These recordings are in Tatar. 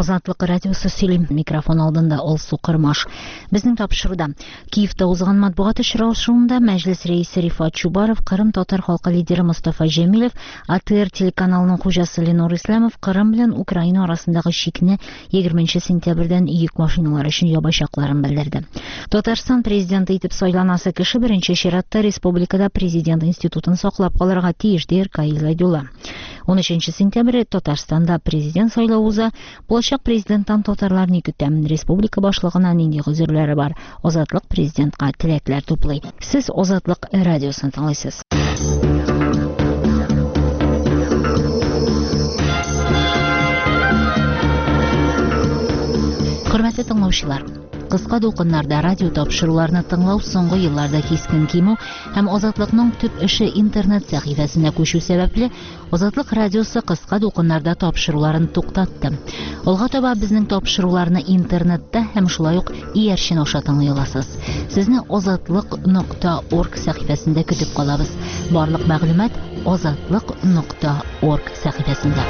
Азатлык радиосы сөйлим. Микрофон алдында Алсу Кырмаш. Безнең тапшыруда Киевта узган матбугат очрашуында Мәҗлес рәисе Рифат Чубаров, Кырым татар халкы лидеры Мустафа Җәмилев, АТР телеканалының хуҗасы Ленур Исламов Кырым белән Украина арасындагы чикне 20 сентябрьдән йөк машиналары өчен ябачакларын белдерде. Татарстан президенты итеп сайланасы кеше беренче чиратта республикада президент институтын саклап калырга тиеш, ди Каил Зайдулла. 13 сентябрь Татарстанда президент сайлауы уза. Булачак президенттан татарлар ни көтә? Республика башлыгына нинди гозерләре бар? Азатлык президентка теләкләр туплый. Сез Азатлык радиосын тыңлыйсыз. Хөрмәтле тыңлаучылар, кыска дулкыннарда радио тапшыруларны тыңлау соңгы елларда кискен кимү һәм Азатлыкның төп эше интернет сәхифәсенә күчү сәбәпле Азатлык радиосы кыска дулкыннарда тапшыруларын туктатты. Алга таба безнең тапшыруларны интернетта һәм шулай ук иярчен аша тыңлый аласыз. Сезне azatlyk.org сәхифәсендә көтеп калабыз. Барлык мәгълүмат azatlyk.org сәхифәсендә.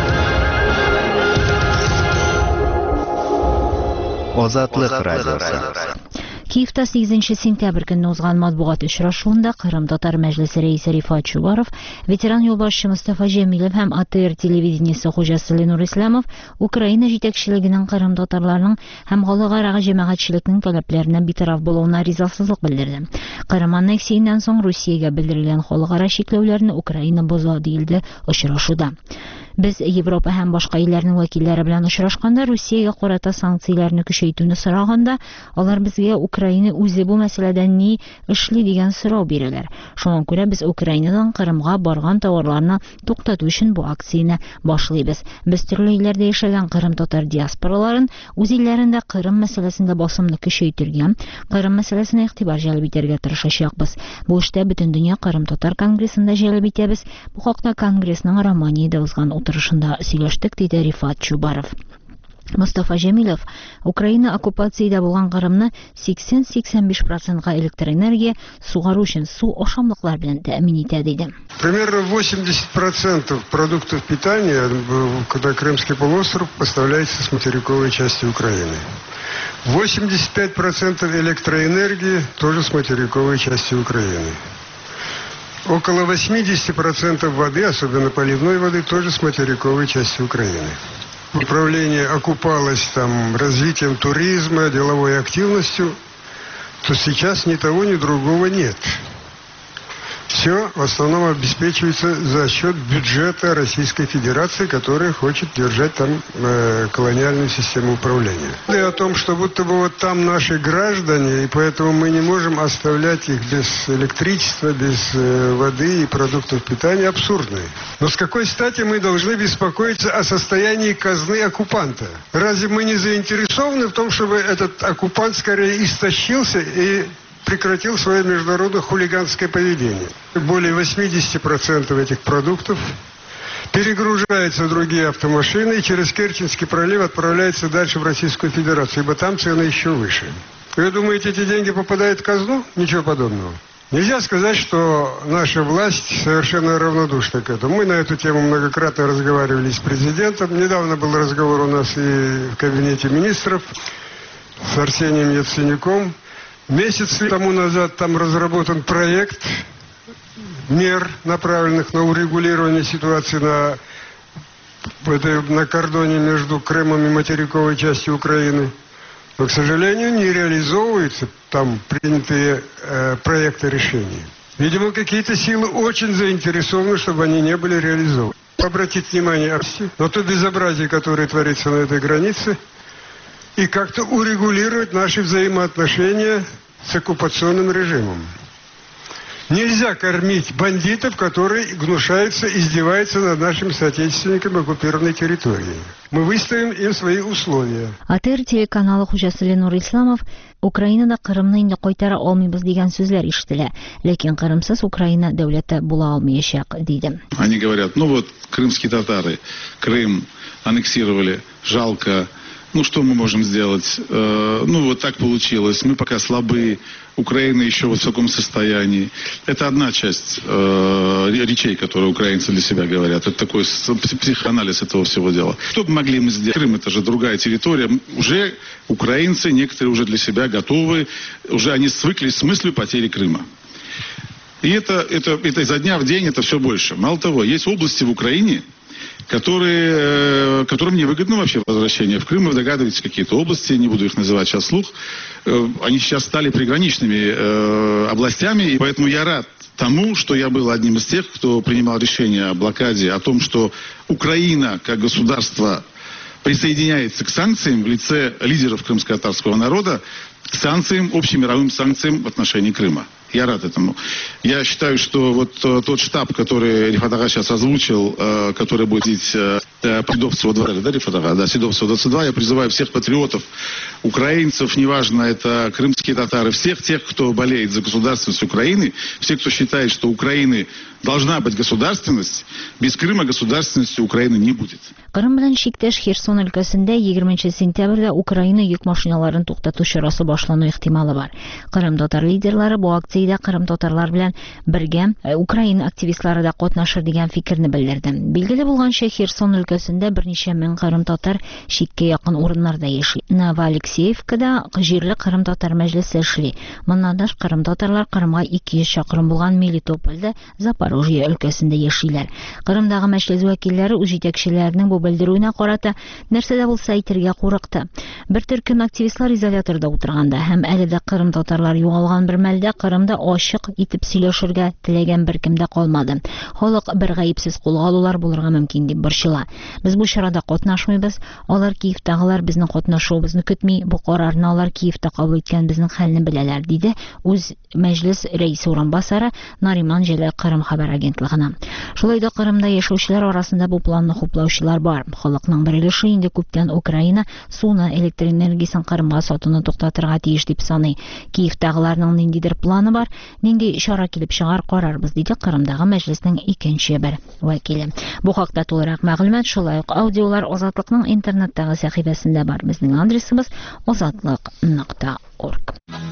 Азатлык радиосы. Киевта 8 сентябрь көнне узган матбугат очрашуында Кырым татар мәҗлесе рәисе Рифат Чубаров, ветеран юлбашчы Мустафа Җәмилев һәм АТР телевидениесе хуҗасы Ленур Исламов Украина җитәкчелегенең Кырым татарларының һәм халыкара җәмәгатьчелекнең таләпләренә битараф булуына ризасызлык белдерде. Кырым аннексиянән соң Русиягә белдерелгән халыкара чикләүләрне Украина боза, диелде очрашуда. Без Европа һәм башка илләрнең вәкилләре белән очрашканда Русиягә карата санкцияләрне көчәйтүне сораганда, алар безгә Украина үзе бу мәсьәләдә ни эшли дигән сорау бирәләр. Шуңа күрә без Украинадан Кырымга барган товарларны туктату өчен бу акцияне башлыйбыз. Без төрле илләрдә яшәгән Кырым татар диаспораларын үз илләрендә Кырым мәсьәләсендә басымны көчәйтергә, Кырым мәсьәләсенә игътибар җәлеп итәргә тырышачакбыз. Бу эштә бөтен дөнья Кырым татар конгрессында җәлеп итәбез. Бу хакта конгрессның Романиядә узган утырышында сөйләштек, диде Рифат Чубаров. Мустафа Җәмилев Украина оккупациядә булган Кырымны 80-85% электроэнергия сугару өчен су ашамлыклар белән тәэмин итә, диде. Примерно 80% продуктов питания на Крымский полуостров поставляется с материковой части Украины. 85% электроэнергии тоже с материковой части Украины. Около 80% воды, особенно поливной воды, тоже с материковой части Украины. Управление окупалось там развитием туризма, деловой активностью, то сейчас ни того, ни другого нет. Все в основном обеспечивается за счет бюджета Российской Федерации, которая хочет держать там колониальную систему управления. И о том, что будто бы вот там наши граждане, и поэтому мы не можем оставлять их без электричества, без воды и продуктов питания, абсурдные. Но с какой стати мы должны беспокоиться о состоянии казны оккупанта? Разве мы не заинтересованы в том, чтобы этот оккупант скорее истощился и прекратил свое международное хулиганское поведение? Более 80% этих продуктов перегружаются в другие автомашины и через Керченский пролив отправляются дальше в Российскую Федерацию, ибо там цены еще выше. Вы думаете, эти деньги попадают в казну? Ничего подобного. Нельзя сказать, что наша власть совершенно равнодушна к этому. Мы на эту тему многократно разговаривали с президентом. Недавно был разговор у нас и в кабинете министров с Арсением Яценюком. Месяц тому назад там разработан проект мер, направленных на урегулирование ситуации на кордоне между Крымом и материковой частью Украины. Но, к сожалению, не реализовываются там принятые проекты решений. Видимо, какие-то силы очень заинтересованы, чтобы они не были реализованы. Обратить внимание на то безобразие, которое творится на этой границе, и как-то урегулировать наши взаимоотношения с оккупационным режимом. Нельзя кормить бандитов, которые гнушаются, издеваются над нашими соотечественниками оккупированной территории. Мы выставим им свои условия. АТР телеканалы хуҗасы Ленур Исламов Украинада Кырымны инде кайтара алмыйбыз дигән сүзләр ишетелә, ләкин Кырымсыз Украина дәүләте була алмаячак, диде. Они говорят, ну вот крымские татары Крым аннексировали, жалко, Ну, что мы можем сделать? Вот так получилось. Мы пока слабы. Украина еще в высоком состоянии. Это одна часть речей, которые украинцы для себя говорят. Это такой психоанализ этого всего дела. Что бы могли мы сделать? Крым — это же другая территория. Уже украинцы, некоторые уже для себя готовы. Уже они свыклись с мыслью потери Крыма. И это изо дня в день это все больше. Мало того, есть области в Украине, которым невыгодно вообще возвращение в Крым. Вы догадываетесь, какие-то области, не буду их называть сейчас вслух, они сейчас стали приграничными областями, и поэтому я рад тому, что я был одним из тех, кто принимал решение о блокаде, о том, что Украина как государство присоединяется к санкциям в лице лидеров крымско-татарского народа, к санкциям, общемировым санкциям в отношении Крыма. Я рад этому. Я считаю, что вот тот штаб, который Рифат ага сейчас озвучил, который будет видеть Седовцева 2, да, Рифат ага? Да, Седовцева 22, я призываю всех патриотов, украинцев, неважно, это крымские татары, всех тех, кто болеет за государственность Украины, всех, кто считает, что у Украины должна быть государственность, без Крыма государственности Украины не будет. Кырым белән шиктәш Херсон өлкәсендә 20 сентябрьдә Украина йөк машиналарын туктату чарасы башлану ихтималы бар. Кырым татар лидерлары бу акциядә кырым татарлар белән бергә Украина активистлары да катнашыр дигән фикерне белдерде. Билгеле булганча, Херсон өлкәсендә берничә мең кырым татар шиккә якын урыннарда яши. Новоалексеевкада җирле кырым татар мәҗлесе эшли. Моннан да кырым татарлар Кырымга 200 чакрым булган Мелитопольдә, Запорожье өлкәсендә яшиләр. Кырымдагы мәҗлес вәкилләре үз җитәкчеләренең бу белдерүенә карата нәрсәдә булса әйтергә курыкты. Бер төркем активистлар изоляторда утырганда һәм әле дә кырым татарлар югалган бер мәлдә Кырымда ачык итеп сөйләшергә теләгән беркем дә калмады. Халык бер гаепсез кулга алулар булырга мөмкин дип борчыла. Без бу чарада катнашмыйбыз. Алар Киевтагылар безнең катнашуыбызны көтми, бу карарны алар Киевта кабул иткән безнең хәлне беләләр, диде үз мәҗлес рәисе урынбасары Нариман Җәләл Кырым хәбәр агентлыгына. Шулай да Кырымда яшәүчеләр арасында бу планны хуплаучылар бар. Халыкның бер өлеше инде күптән Украина суны, электр энергиясын Кырымга сатуны туктатырга тиеш дип саный. Киевтагыларның ниндидер планы бар, нинди чара килеп чыгар карарбыз, диде Кырымдагы мәҗлеснең икенче бер вәкиле. Бу хакта тулырак мәгълүмат, шулай ук аудиолар Азатлыкның интернеттагы сәхифәсендә бар. Безнең адресыбыз azatlык.org.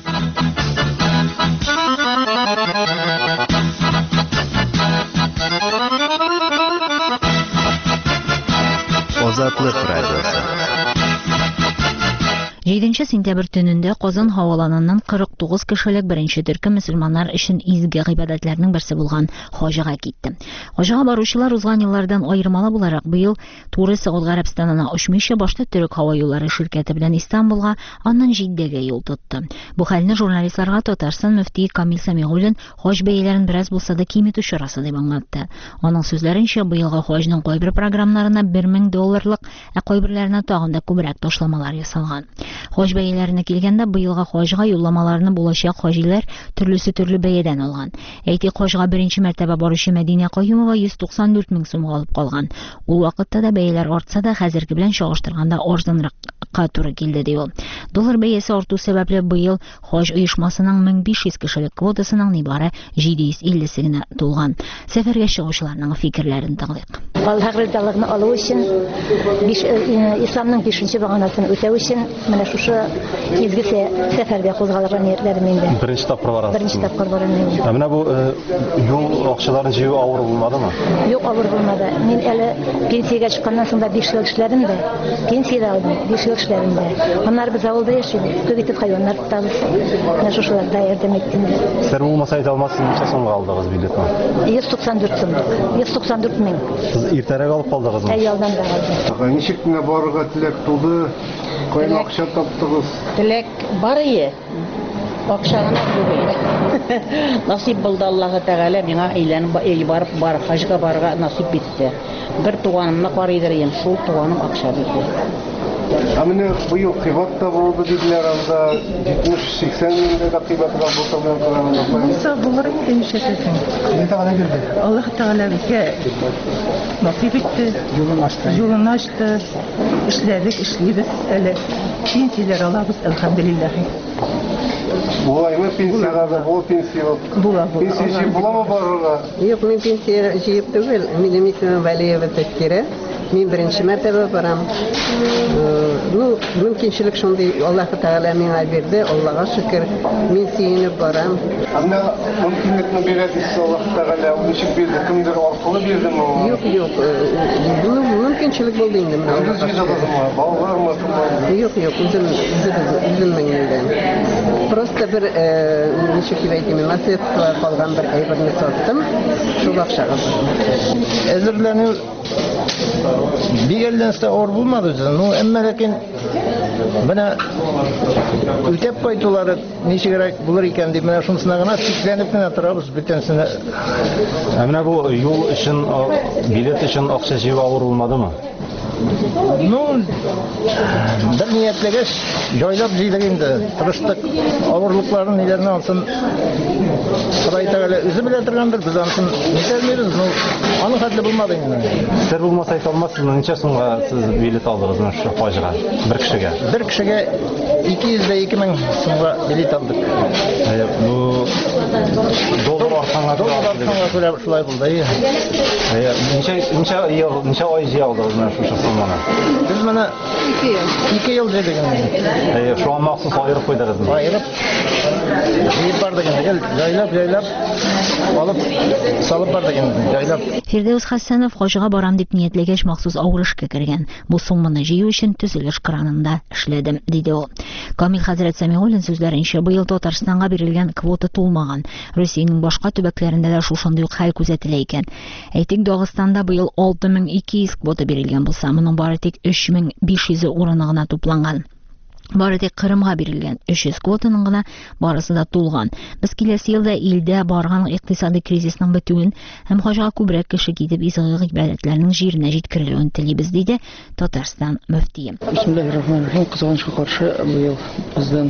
Азатлык радиосы. 7 сентябрь төнендә Казан һаваланыннан 49 кешелек беренче төркем мөселманнар өчен изге гыйбадәтләрнең берсе булган хаҗга китте. Хаҗга баручылар узган еллардан аермалы буларак быел туры Сауд Гарәбстанына очмыйча башта төрек һава юллары ширкәте белән Истанбулга, аннан Җиддәгә юл тотты. Бу хәлне журналистларга Татарстан мөфтие Камил Самигуллин хаҗ бәяләрен бераз булса да киметү чарасы дип аңлатты. Аның сүзләренчә, быелгы хаҗның кайбер программаларына $1000, ә кайберләренә тагын да күбрәк ташламалар ясалган. Хаҗ бәяләренә килгәндә, быелгы хаҗга юлламаларны булачак хаҗилар төрле бәядән алган. Әйтик, хаҗга беренче мәртәбә баручы Мәдинә Каюмова 194 мең сумга алып калган. Ул вакытта да бәяләр артса да, хәзерге белән чагыштырганда арзанракка туры килде, ди ул. Доллар бәясе арту сәбәпле быел хаҗ оешмасының 1500 кешелек квотасының нибары 750 генә тулган. Сәфәргә чыгучыларның фикерләрен тыңлыйк. Аллаһ ризалыгын алу өчен, исламның 5нче баганасын үтәү өчен менә шушы изге сәфәргә кузгалырга ниятләрем инде. Беренче тапкыр барасыз. Беренче тапкыр барам инде. Менә бу юл акчаларын җыю авыр булмадымы? Юк, авыр булмады. Мин әле пенсиягә чыкканнан соң да 5 ел эшләдем дә. Пенсия алдым, 5 ел эшләдем дә. Аннары без авылда яшибез. Күп итеп хайваннар тотабыз. Менә шушыларда ярдәм иттем. Сез булмаса әйтә алмассыз, ничә сумга алдыгыз билетны? 194 сум. 194 мең. Сез иртәрәк алып калдыгызмы? Әйялдан да алдым. Ничек кенә барырга теләк туды? Кайда акча таптыгыз? Теләк бар ие. Акчаны түгел. Насип булды Аллаһ Тәгалә миңа әйләнеп бар хаҗга барырга насип итте. Бер туганымны карыйдыр идем, шул туганым акча бирде. Менә быел кыйбатта булды диделәр, анда 70-80 меңгә кыйбаты бар булса, Нisa булыр инде нишәсен. Аллаһ Тәгалә безгә насип итте, юлын ачты, эшләдек, эшлибез әле. Пенсияләр алабыз, әлхәмдүлиллаһ. Булаймы пенсияга да, бу пенсия. Була. Пенсия буламы барырга? Юк, мин пенсия җыеп түгел. Минем исемем Вәлиева Тәскирә. Мин беренче мәртәбә барам. Мөмкинчелек шундый Аллаһ Тәгалә миңа бирде. Аллаһка шөкер. Мин сөенеп барам. Анда мөмкинлекне бирәсез Аллаһ Тәгалә, ничек бирде? Кемдер аркылы бирдеме? Юк. Бу мөмкинчелек булды инде менә. Балалармы? Юк, үзем меңнән. Просто бер ничек дип әйтим, наследство калган бер әйберне саттым. Шул акчага. Әзерләнү бигелдәнсә ор булмады. Әмма ләкин менә үтәп кайтулары ничегрәк булыр икән дип менә шунысына гына сикләнеп кенә торабыз бөтенсенә. Менә бу юл өчен, билет өчен акча җыйып авыр булмадымы? Бер ниятләгәч, җайлап җыйдык инде. Тырыштык. Авырлыкларын ниләрне алсын. Ходай Тәгалә үзе белә торгандыр, без аны нитәлмибез. Аны хәтле булмады инде. Сер булмаса әйтә алмассызмы, ничә сумга сез билет алдыгыз менә шу фаҗига? Бер кешегә 202,000 сумга билет алдык. Бу доллар арканга күрә шулай булды. Ничә ай җыя алдыгыз менә шу сумманы? Biz mana 2 yıl dedik. Şu an mahsus ayırıp koydunuz mu? Ayırıp bardak endi. Jaylab alıp salıp bardak endi. Jaylab. Фирдәүс Хәсәнов Хаҗга барам дип ниятләгәч махсус авырышка кергән. Бу сумманы җыю өчен төзелеш кранында эшләдем, диде ул. Камил хәзрәт Сәмигуллин сүзләренчә, быел Татарстанга бирелгән квота тулмаган. Русиянең башка төбәкләрендә дә шушындый ук хәл күзәтелә икән. Әйтик, Дагыстанда быел 6200 квота бирелгән булса, моның бары тик 3500 урыны гына тупланган. Бары тик Кырымга бирелгән 300 квотаның гына барысы да тулган. Без киләсе елда илдә барган икътисади кризисның бетүен һәм Хаҗга күбрәк кеше китеп изге гыйбадәтләрнең җиренә җиткерелүен телибез, диде Татарстан мөфтие. Бисмиллаһир-рахманир-рахим. Кызганычка каршы быел бездән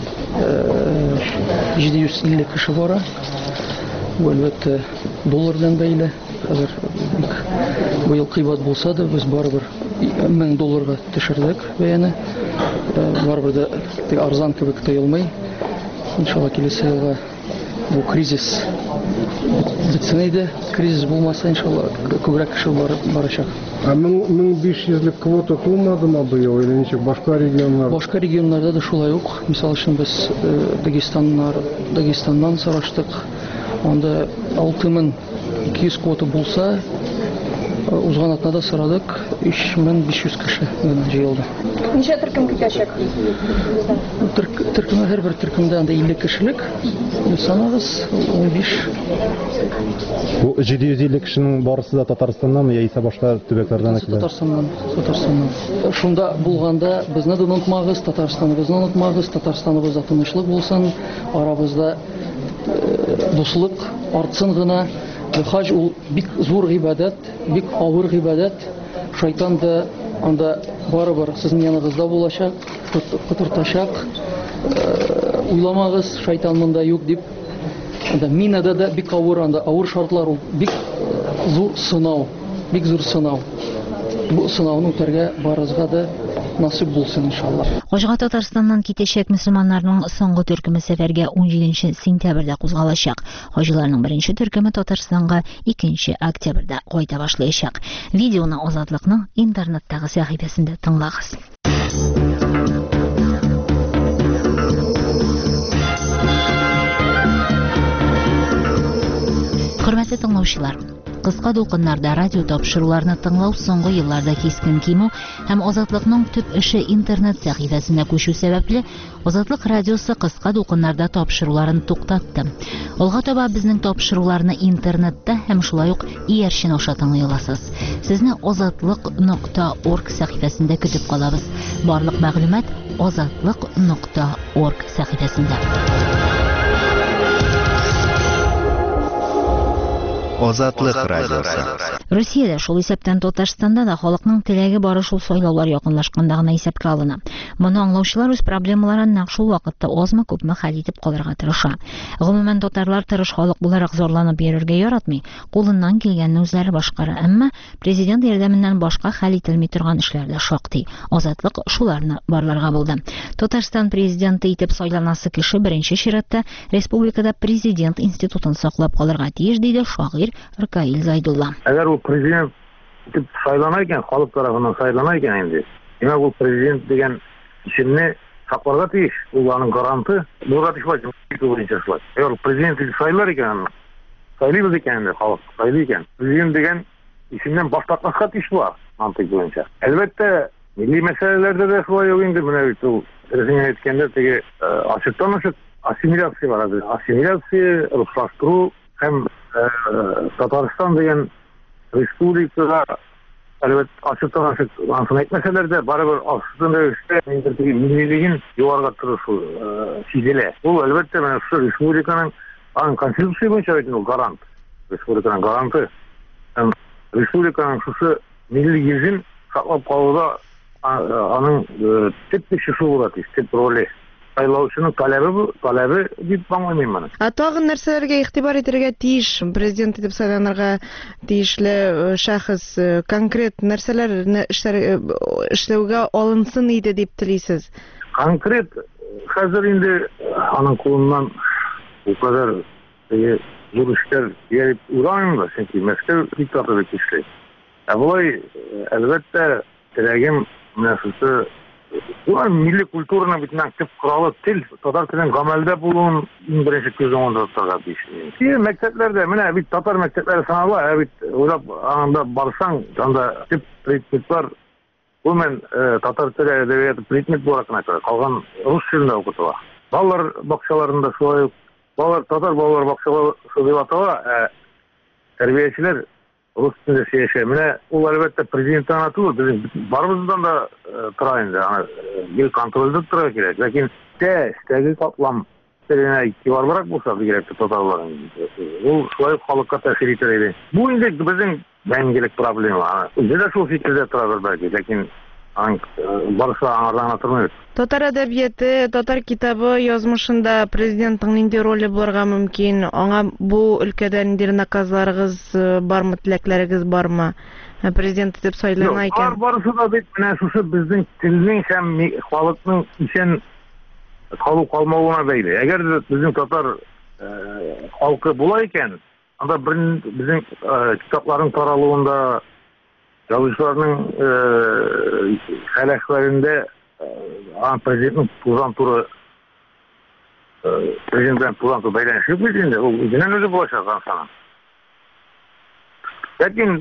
750 кеше бара. Бу әлбәттә доллар белән бәйле. Хәзер быел кыйбат булса да, без барыбер $1000 төшердек бәяне. Барыбер да арзан кебек тоелмый. Иншалла киләсе елга бу кризис бетсен иде. Кризис булмаса, иншалла күбрәк кеше барачак. 1500 квота тулмадымы быел или ничек? Башка регионнар? Башка регионнарда да шулай ук. Мисал өчен без Дагестаннан сораштык. Анда 6200 квота булса, узган атнада сорадык 3500 кеше җыелды. Ничә төркем китәчәк? Төркем һәрбер төркемдә анда 50 кешелек. Санагыз 15. Бу 750 кешенең барысы да Татарстаннанмы яисә башка төбәкләрдән икән? Татарстаннан. Шунда булганда безне дә онытмагыз, Татарстаныбызны онытмагыз, Татарстаныбызда тынычлык булсын, арабызда дуслык артсын гына. Хаҗ ул бик зур гыйбадәт, бик авыр гыйбадәт. Шайтан да анда барыбер сезнең яныгызда булачак, кытыртачак. Уйламагыз, шайтан монда юк дип. Анда минада да бик авыр шартлар, бик зур сынау, Бу сынауны үтәргә барызга да насип булсын иншалла. Хаҗга Татарстаннан китәчәк мөселманнарның соңгы төркеме сәфәргә 17 сентябрьдә кузгалачак. Хаҗларның беренче төркеме Татарстанга 2 октябрьдә кайта башлаячак. Видеоны Азатлыкның интернеттагы сәхифәсендә тыңлагыз. Хөрмәтле тыңлаучылар, кыска дулкыннарда радио тапшыруларны тыңлау соңгы елларда кискен кимү һәм Азатлыкның төп эше интернет сәхифәсенә күчү сәбәпле Азатлык радиосы кыска дулкыннарда тапшыруларын туктатты. Алга таба безнең тапшыруларны интернетта һәм шулай ук иярчен аша тыңлый аласыз. Сезне azatlyk.org сәхифәсендә көтеп калабыз. Барлык мәгълүмат azatlyk.org сәхифәсендә. Азатлык радиосы. Русиядә шул исәптән Татарстанда да халыкның теләге бары шул сайлаулар якынлашканда гына исәпкә алына. Моны аңлаучылар үз проблемаларын нәкъ шул вакытта азмы-күпме хәл итеп калырга тырыша. Гомумән татарлар тырыш халык буларак зарланып йөрергә яратмый, кулыннан килгәнне үзләре башкара. Әмма президент ярдәменнән башка хәл ителми торган эшләр дә шактый. Азатлык шуларны барларга булды. Татарстан президенты итеп сайланасы кеше беренче чиратта республикада президент институтын саклап калырга тиеш, диде шагыйрь Ркаил Зайдулла. Әгәр ул президент сайлана екен, халық тарапынан сайлана екен енді. Демек бұл президент деген ишенне сақларға тиіш. Бұл аның гаранты. Бұл ратификация бойынша шылады. Егер президент сайлар екен, сайлайбыз екен енді халық, сайлай екен. Президент деген ишеннен бас тартмасқа тиіш бар, мантык бойынша. Әлбетте, милли мәселелерде де солай енді мына бұл сен айткенде теге ашыктан ашык ассимиляция бар. Ассимиляция, руслаштыруу һәм Татарстан деген республикага әлбетте ашыктан ашык ансын әйтмәсәләр барыбер астын рәвештә миллилеген югарыга торышу сизелә. Бул әлбәттә менә шу республиканың аның конституция буенча ул гарант. Республиканың гаранты. Һәм республиканың шушы милли йөзен саклап калуда аның төп кешеше була тиеш, төп роле. Сайлаучының таләбе дип аңламыйм мен. Тагын нәрсәләргә игътибар итәргә тиеш президент итеп сайланырга тиешле шәхес конкрет нәрсәләрне эшләүгә алынсын иде дип телисез? Конкрет хәзер инде аның кулыннан бу кадәр зур эшләр ярып урамыйм да, чөнки Мәскәү диктаторы кишле. Булай әлбәттә теләгем менә Ulan milli kulturuna bitinden tip kuralı til, Tatar tilin gamelde bulun birinci göz önünde tutarlar diye. Mekteplerde, bir Tatar mektepleri sanarlar, oylap anında barsan, anda tip pritmitler, bu men Tatar tili edebiyatı pritmit olarak kalgan Rus tilinde okutular. Ballar bakşalarında şöyle, Tatar ballar bakşalar şöyle atalar, terbiyeciler Rus tilinde yaşayamıyor. O elbette prezidentin anlatılır. Bizim barımızdan da tırayınca, bir kontrolde tıra gerek. Lakin istegi kaplam teline itibar bırak bulsa gerekli Tatarların. O şöyle halka tesir ederdi. Bu indi bizim dengelik problemi var. Bize de şu fikirde tıradır belki. Lakin barısı anardan anlatılmıyor. Татар әдәбияты, татар китабы язмышында президенттың нинди роле булырга мөмкин? Аңа бу өлкәдә нинди наказларыгыз бармы, теләкләрегез бармы? Президент итеп сайлана икән. Барысы да бит менә шушы безнең телнең һәм халыкның исән калу-калмавына бәйле. Әгәр безнең татар халкы була икән, анда безнең китапларның таралуында, yazıcılarının xələklərində prezidentin tuzan turu prezidentin tuzan turu beylənişib bildiğinde o üzündən özü bulaşaq sana. Lakin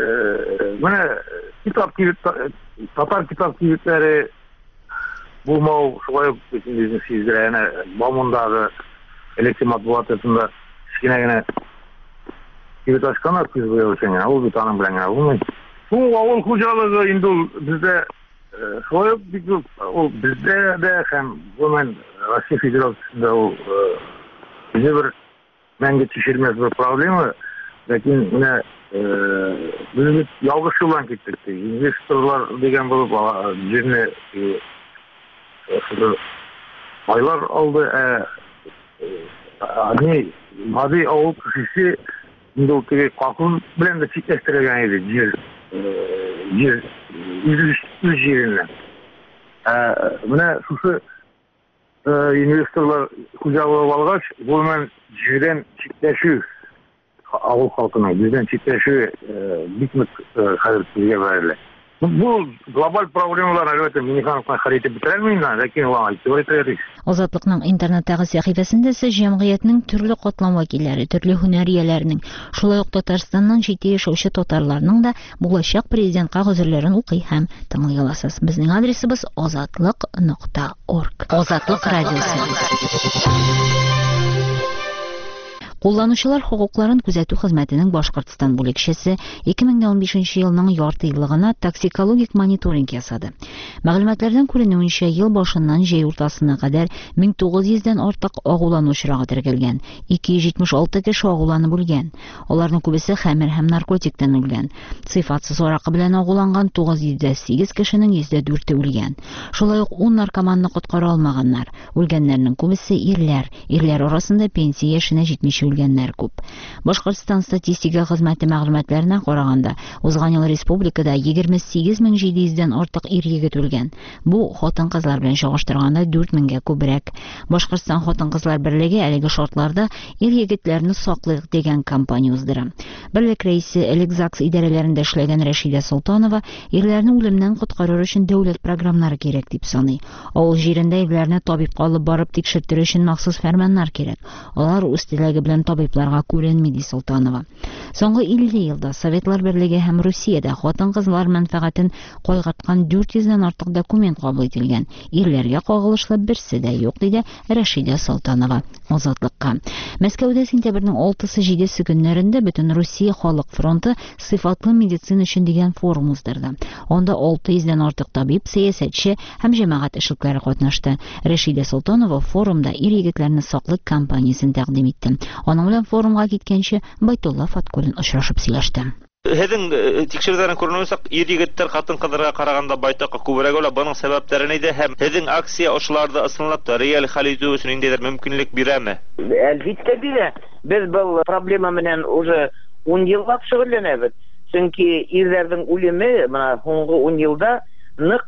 Tatar kitap kibitləri bulmağı şolay bizim sizlere Bamundağı elektrik matbuatında kichkinagina kibit açqanlar biz bu yolçan o bir tanım bilen olmayın. Bu avul xo'jaligi endi bizda so'yib bizda da ham bo'lman Rossiya Federatsiyasida u bizni bir menga tushirmas bir problema. Lakin mana biz yolg'iz yo'ldan ketdik. Investorlar degan bo'lib yerni oylar oldi. Hadi avul kishisi endi u qonun bilan da chetlashtirgan edi yer. Yüz yerinden. Buna şusu investorlar kucağıya balgaç, bu hemen yerden çiftleşiyor. Avul halkına, yerden çiftleşiyor. Bitmek hazır bizge verirler. Bu global problemler elbette Minixanov'dan xarit bitirilmeyin, lakin o itibar etiriz. Азатлыкның интернеттагы сәхифәсендә сез җәмгыятьнең төрле катлам вәкилләре, төрле һөнәрияләрнең, шулай ук Татарстаннан читтә яшәүче татарларның да булачак президентка гозерләрен укый һәм тыңлый аласыз. Безнең адресыбыз azatlyk.org. Азатлык радиосы. Кулланучылар хукукларын күзәтү хезмәтенең Башкортстан бүлекчәсе 2015 елның ярты еллыгына токсикологик мониторинг ясады. Мәгълүматлардан күренүенчә, ел башыннан җәй уртасына кадәр 1900дән артык агуланучылар тергелгән, 276 кеше агуланып үлгән. Аларның күбесе хәмер һәм наркотиктан үлгән. Сыйфатсыз аракы белән агуланган 908 кешенең 104-е үлгән. Шулай ук 10 наркоманны коткара алмаганнар. Үлгәннәрнең күбесе ирләр. Ирләр арасында пенсия яшенә җитмичә килгәннәр күп. Башкортстан статистика хезмәте мәгълүматларына караганда, узган ел республикада 28700дән артык ир-егет үлгән. Бу хатын-кызлар белән чагыштырганда 4000гә күбрәк. Башкортстан хатын-кызлар берлеге әлеге шартларда ир-егетләрне саклыйк дигән кампания уздыра. Берлек рәисе элек ЗАГС идарәләрендә эшләгән Рәшидә Солтанова ирләрне үлемнән коткарыр өчен дәүләт программалары кирәк дип саный. Авыл җирендә ирләрне табибка алып барып тикшертер өчен махсус фәрманнар кирәк. Алар үз теләге белән табибларга күренми, ди Солтанова. Соңгы 50 елда Советлар Берлеге һәм Русиядә хатын-кызлар мәнфәгатен кайгаткан 400дән артык документ кабул ителгән. Ирләргә кагылышлы берсе дә юк, диде Рәшидә Солтанова Азатлыкка. Мәскәүдә сентябрьнең 6-7 көннәрендә Бөтен Русия халык фронты сыйфатлы медицина өчен дигән форум уздырды. Анда 600дән артык табиб, сәясәтче һәм җәмәгать эшлекләре катнашты. Рәшидә Солтанова форумда ир-егетләрне саклык кампаниясын тәкъдим итте. Аның белән форумга киткәнче Байтулла Фаткуллин очрашып сөйләште. Һеҙҙең тикшерүҙәрҙән күренеүенсә, ир-егеттәр хатын-ҡыҙҙарға ҡарағанда байтаҡҡа күберәк була. Бының сәбәптәре ниҙә һәм һеҙҙең акция ошоларҙы ысынлап та реаль хәл итеү өсөн ниндәйҙер мөмкинлек бирәме? Әлбиттә бирә. Без был проблема менән уже 10 йыллап шөғөлләнәбеҙ. Сөнки ирҙәрҙең үлеме бына һуңғы 10 йылда ныҡ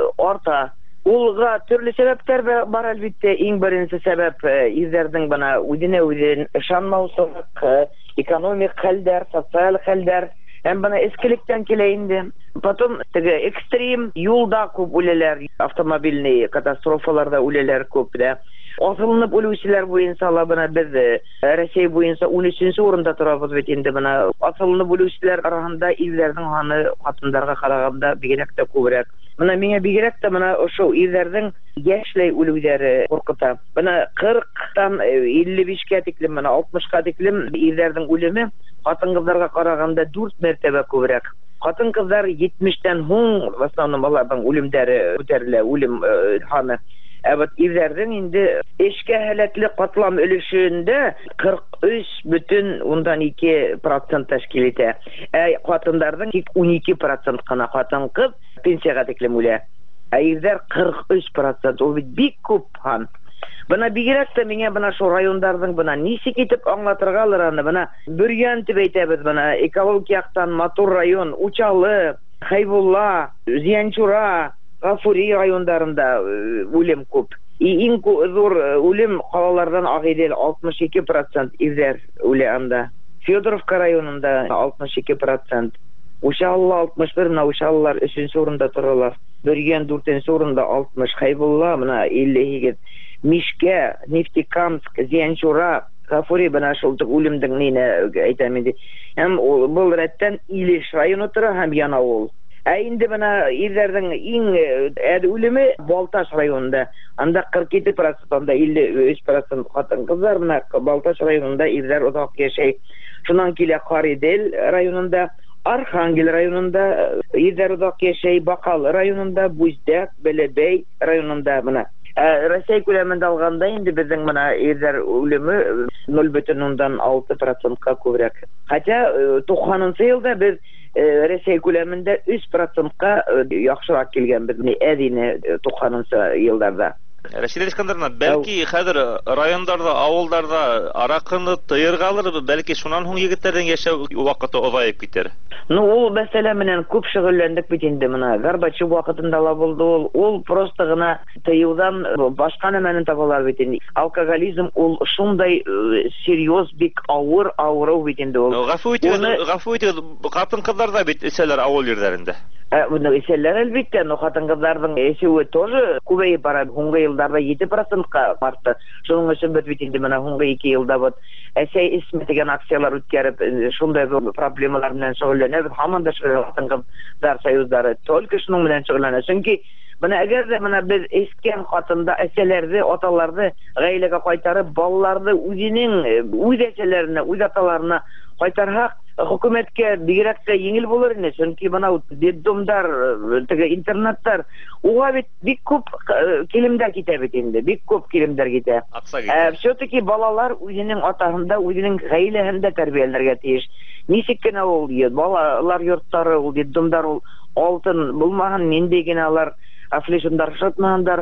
арта. Улға төрлө сәбәптәр бар әлбиттә. Иң беренсе сәбәп ирҙәрҙең бына үҙенә үҙен ышанмаусанлык, экономик хәлдәр, социаль хәлдәр, һәм бына эскелектән килә инде. Потом экстрим юлда күп үләләр, автомобильный катастрофаларда үләләр күп дә. Асылынып үлүселәр буенса бына без Россия буенса 13-нче урында торабыз бит инде бына. Асылынып үлүселәр арасында ирләрнең һаны хатыннарга караганда бигрәк тә күбрәк. Менә миңа бигрәк тә менә ошо ирләрнең яшьләй үлүләре куркыта. Менә 40-тан 55-кә тиклем, менә 60-ка тиклем ирләрнең үлеме хатын-кызларга караганда 4 мәртәбә күбрәк. Хатын-кызлар 70-тән һуң в основном аларның үлемдәре күтәрелә, үлем һаны. Вот ирләрнең инде эшкә һәләтле катлам өлешендә 43,2% тәшкил итә. Хатыннарның тик 12% кына хатын-кыз пенсияга тиклем үлә. Ирләр 43%, ул бит бик күп һан. Бына бигрәк тә миңа бына шул районнарның бына ничек итеп аңлатыргалар аны, бына Бөрьян дип әйтәбез, бына экологик яктан матур район, Учалы, Хайбулла, Зиянчура, Гафури райондарында үлем күп. Иң зур үлем калалардан Агыйдел 62% ирләр үлә анда. Федоровка районында 62%. Ушалла 61, мына Ушаллар 3-нче урында торалар. Бөрьян 4-нче урында 60, Хайбулла мына 50. Мишкә, Нефтекамск, Зиянчура, Гафури бына шул үлемдең нене әйтәм инде. Һәм бул рәттән Илеш районы тора һәм Янавыл. Инде бына ирләрнең иң үлеме Балташ районында. Анда 47%, анда 53% хатын-кызлар менә Балташ районында ирләр озак яшәй. Шуннан килә Каридел районында, Архангел районында ирләр озак яшәй, Бакал районында, Буздак, Белебей районында менә. Россия күләмендә алганда инде безнең менә ирләр үлеме 0,6%-ка күбрәк. Хотя 90-нчы елда без Россия күләмендә 3%-ка яхшырак килгән безне әдине 90-нчы елларда. Рәшидә Искәндәровна, бәлки хәзер райондарда, авылдарда аракыны тыйыргалыр, бәлки шунан һуң егетләрнең яшәү вакыты озаеп китер. Ул мәсьәлә менән күп шөгыльләндек бит инде менә. Горбачев вакытында ла булды ул. Ул просто гына тыюдан башка нәмәне табалар бит инде. Алкоголизм ул шундай серьез, бик авыр авыру бит инде ул. Гафу итегез, хатын-кызлар да бит эсәләр авыл җирләрендә. Bunu eserler elbette, no хатын-кызларның эсеүе тоже күбәйеп бара. Һуңгы елларда 7%-ка артты. Шуның өчен бит инде менә һуңгы 2 елда бит әсәй исме дигән акциялар үткәреп, шундай проблемалар белән шөгыльләнәбез. Һаман да хатын-кызлар союзлары только шуның белән шөгыльләнә. Чөнки менә әгәр дә менә без эскән хатында әсәләрне, аталарны гаиләгә кайтарып, балаларны үз әсәләренә, үз аталарына кайтарһак, хөкүмәткә бигрәк тә еңел булыр иде. Чөнки бына детдомдар, интернаттар, уга бит бик күп килемдәр китә бит инде, бик күп килемдәр китә. Все-таки балалар үзенең атаһында, үзенең гаиләһендә тәрбияләргә тиеш. Ничек кенә ул балалар йортлары, ул детдомдар ул алтын булмаган, нинди генә алар афлешондар шатмагандар.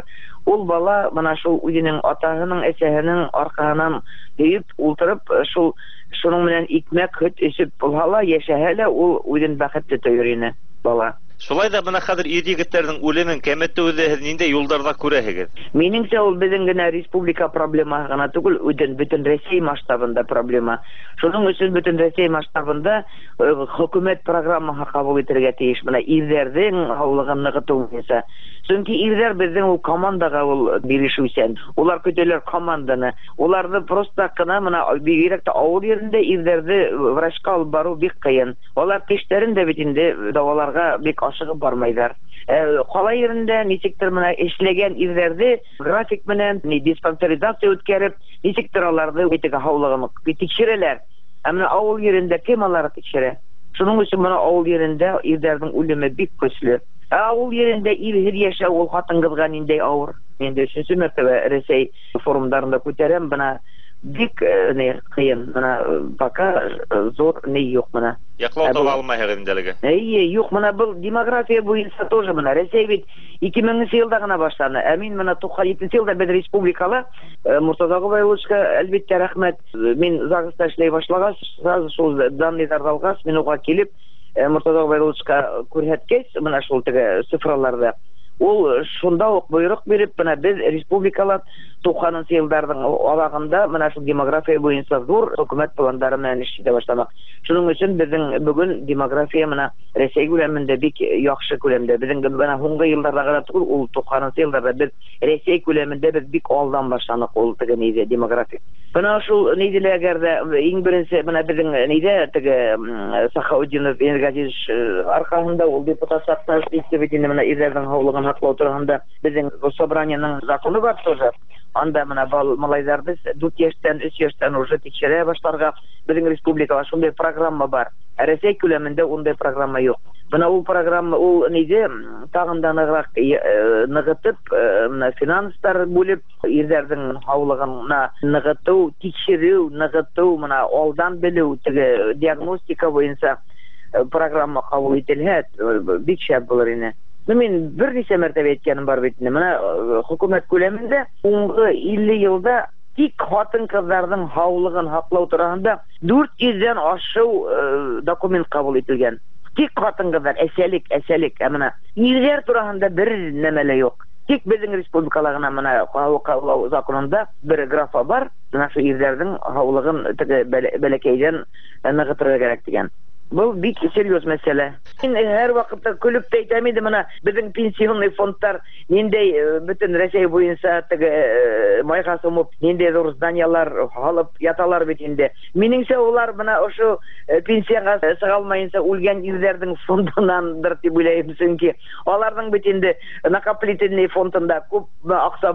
ул бала мына шул үзенең атаһының, әсәһенең аркаһынан һөеп ултырып, шуның белән икмәк, хөт эчеп булһа, яшәһә, ул үзен бәхетле тоер ине бала. Шулай да бына хәзер ир-егетләрнең үлемен кәметүде нинди юлларда күрәһегез? Минеңчә, ул безнең генә республика проблемасы гына түгел, бөтен Россия масштабында проблема. Шуның өчен бөтен Россия масштабында хөкүмәт программаһы кабул итәргә тиеш. Менә ирләрнең һаулыгын ныгыту буенча. Чөнки ирләр безнең ул командага ул бирешүчән. Улар көтәләр команданы. Уларны просто кына менә бигрәк тә авыл yerендә ирләрне врачка алып бару бик кыен. Алар кечләрен дә бит инде даваларга бик ашыгып бармайлар. Кала yerендә ничектер менә эшләгән ирләрне график белән диспансеризация үткәреп, ничектер аларны битеге һаулыгын тикшерәләр. Менә авыл yerендә кем аларны тикшерә? Шуның өчен менә авыл yerендә ирләрнең үлеме бик көчле. Авыл yerендә ирһез яшәү ул хатын-кызга ниндәй авыр. Мен дә өченче мәртәбә Россия форумнарында күтәрәм, бына бик кыен. Менә пока зур юк менә. Яклау таба алмайһыгыз инде. Юк, менә бу демография буенча тоже менә Россия бит 2000 елда гына башланы. Мин менә 97 елда без республикала Муртаза Губайловичка әлбәттә рәхмәт. Мин Загыста эшләй башлагач, сразу шул данныйларны алгач, мин уга килеп Муртаза Губайловичка күрһәткәч, менә шул теге цифрларда ул шунда ук буйрык биреп, менә без республикалар 90 елларның алагында менә шул демография буенча зур хөкүмәт планнары белән эшләй башламак. Шуның өчен безнең бүген демография менә Россия күләмендә бик яхшы күләмдә. Безнең менә һуңгы елларда гына түгел, ул 90 елларда без Россия күләмендә без бик алдан башланык ул теге нидә демография. Менә шул нидә әгәр дә иң беренче менә безнең нидә теге Сахаудинов Энергетич аркасында ул депутат саттырып бит инде менә ирләрнең һаулыгын хаклау турында безнең собраниянең законы бар тоже. Анда менә малайларны 4 яшьтән 3 яшьтән уже тикшерә башларга безнең республикага шундый программа бар. Россия күләмендә ундай программа юк. Менә ул программа ул нидә тагын да ныгытып, менә финанслар бүлеп, ирләрнең һаулыгына ныгыту, тикшерү, менә алдан белү, теге диагностика буенча программа кабул ителһә, бик шәп булыр иде. Мин бер ничә мәртәбә әйткәнем бар бит инде. Менә хөкүмәт күләмендә соңгы 50 елда тик хатын-кызларның һаулыгын хаклау турында 400дән ашу документ кабул ителгән. Тик хатын-кызлар әсәлек, менә ирләр турында бер нәмәле юк. Тик безнең республикаларына менә һаулык законында бер графа бар. Менә шу ирләрнең һаулыгын бәләкәйдән ныгытырга кирәк дигән. Бұл бик серьез мәсьәлә. Мин һәр вакытта көлеп әйтәм иде, менә безнең пенсионный фондтар ниндәй бөтен Россия буенча теге майга сумып, ниндәй зур зданиялар алып яталар бит инде. Минеңчә улар менә ошо пенсияга чыга алмаенча үлгән ирләрнең фондынандыр дип уйлыйм, чөнки аларның бит инде накоплительный фондында күп акча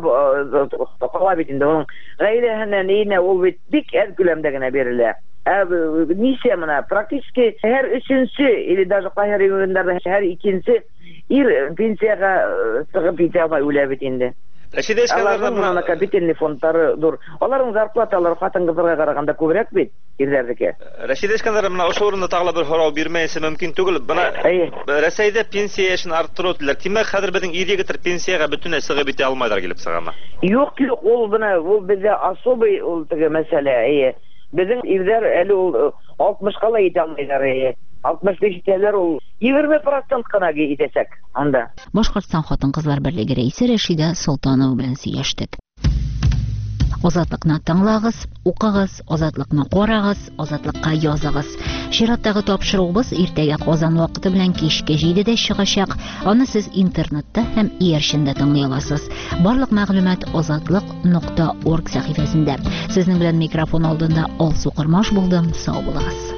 кала бит инде. Гаиләһенә ул бит бик әз күләмдә генә бирелә. Ничә менә практически һәр өченче или даже кайһы районнарда һәр икенче ир пенсияга чыгып китә алмай үлә бит инде. Рәшидә эшкәннәрнең менә накопительный фондлары дур. Аларның зарплаталары хатын-кызларга караганда күбрәк бит ирләрдәге. Рәшидә эшкәннәр менә ошо урында тагы бер һорау бирмәйсе мөмкин түгел. Менә Россиядә пенсия яшен арттыру диләр. Тимәк хәзер безнең ир-егетләр пенсияга бөтенләй чыгып китә алмайлар килеп чыгама. Юк, ул менә ул бездә особый ул теге мәсьәлә. Безнең ирләр әле ул 60-ка ла итә алмыйлар. 65 итәләр, ул 20% кына итәсәк анда. Башкортстан хатын-кызлар берлеге рәисе Рәшидә Солтанова белән сөйләштек. Азатлыкны тыңлагыз, укыгыз, азатлыкны карагыз, азатлыкка языгыз. Чираттагы тапшыруыбыз иртәгә Казан вакыты белән кичке 7дә чыгачак. Аны сез интернетта һәм иярчендә тыңлый аласыз. Барлык мәгълүмат azatlык.org сәхифәсендә. Сезнең белән микрофон алдында Алсу Кырмаш булдым. Сау булыгыз.